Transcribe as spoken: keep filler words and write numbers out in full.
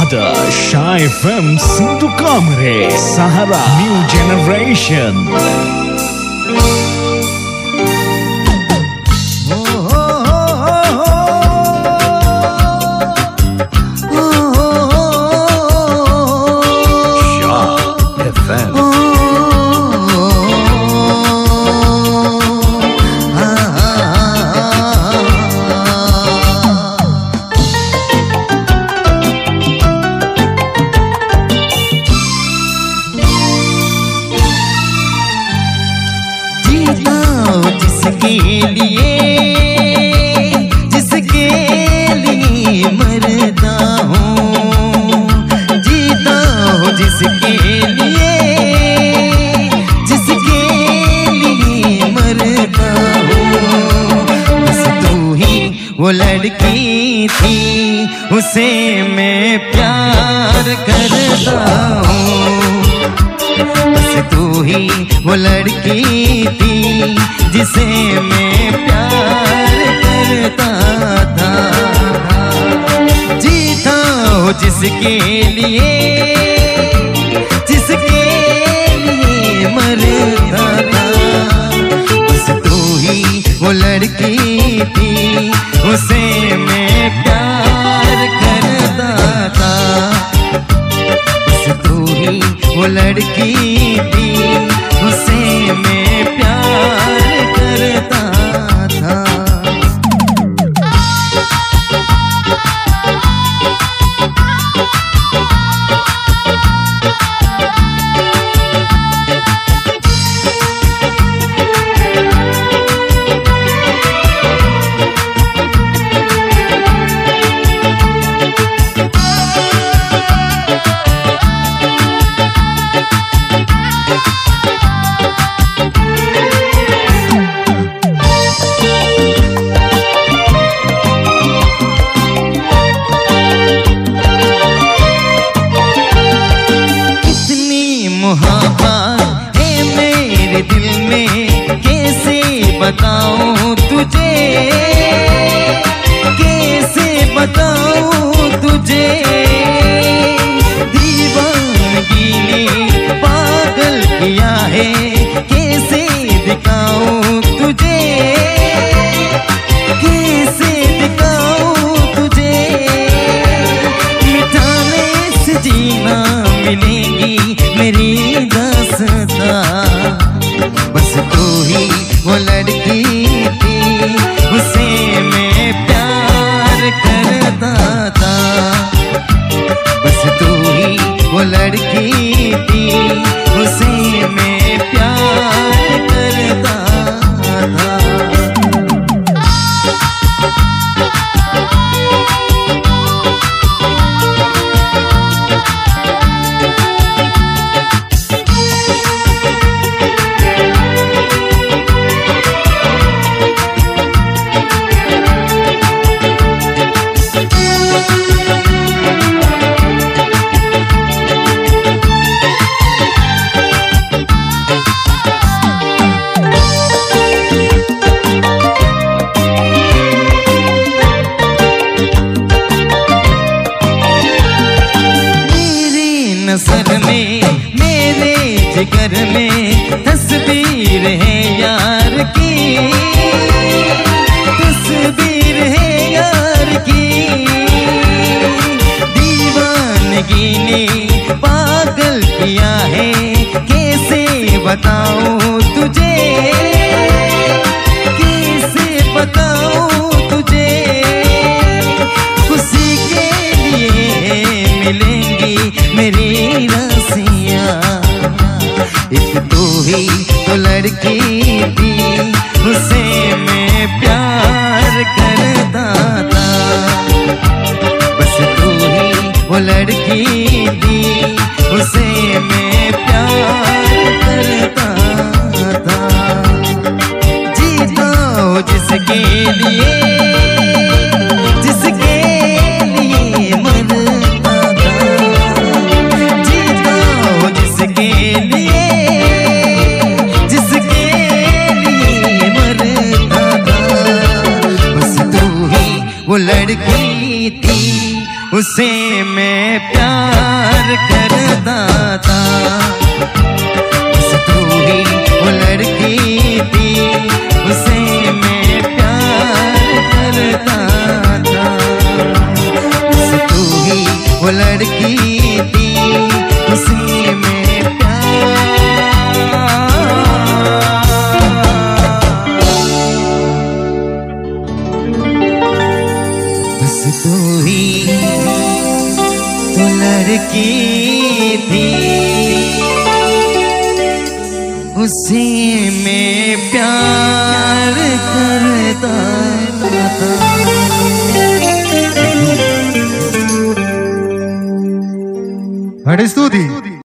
the Shy F M Sindhu Kamare Sahara New Generation. वो लड़की थी उसे मैं प्यार करता हूँ, बस तू ही वो लड़की थी जिसे मैं प्यार करता था। जीता हो जिसके लिए, जिसके लिए मरता था, बस तू ही वो लड़की थी उसे मैं प्यार करता था। बस तू ही वो लड़की थी उसे मैं प्यार करता था। बताऊं तुझे, कैसे बताऊं तुझे, दीवानगी ने पागल किया है, कैसे दिखाऊं तुझे, कैसे दिखाऊं तुझे, मिटाने से जीना मिलेगी मेरी दास्तां। बस तू ही वो लड़की थी उसे मैं प्यार करता था। बस तू ही वो लड़की थी उसे मैं प्यार करता था। नज़र में मेरे जिगर में तस्वीर है यार की, तस्वीर है यार की, दीवानगी ने पागल किया है, कैसे बताऊं तुझे, कैसे बताऊं तुझे, खुशी के लिए मिलेंगी मेरी रसियां। एक तू ही तो लड़की थी उसे मैं प्यार करता था। बस तू ही वो लड़की थी उसे मैं प्यार करता था। जीता हो जिसके लिए, जिसके लिए मरता था, जीता हो जिसके लिए, जिसके लिए मरता था, बस तू ही वो लड़की थी उसे मैं प्यार करता था। बस तू ही वो लड़की थी, उसे मैं प्यार करता था। बस तू ही वो लड़की थी, उसे मैं प्यार। बस तू ही तो लड़की थी, उसे मैं प्यार करता था। स्तुति।